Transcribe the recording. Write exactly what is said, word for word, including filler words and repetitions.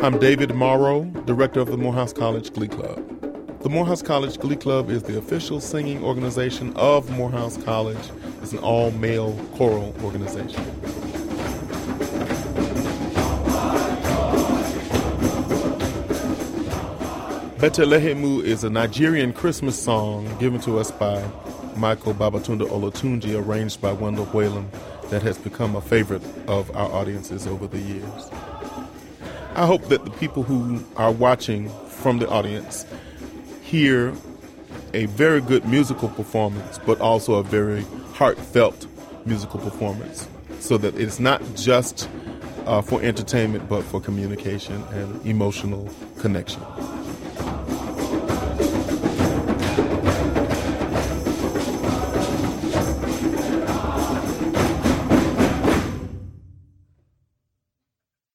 I'm David Morrow, director of the Morehouse College Glee Club. The Morehouse College Glee Club is the official singing organization of Morehouse College. It's an all-male choral organization. Betelehemu is a Nigerian Christmas song given to us by Michael Babatunde Olatunji, arranged by Wendell Whalen, that has become a favorite of our audiences over the years. I hope that the people who are watching from the audience hear a very good musical performance, but also a very heartfelt musical performance, so that it's not just uh, for entertainment, but for communication and emotional connection.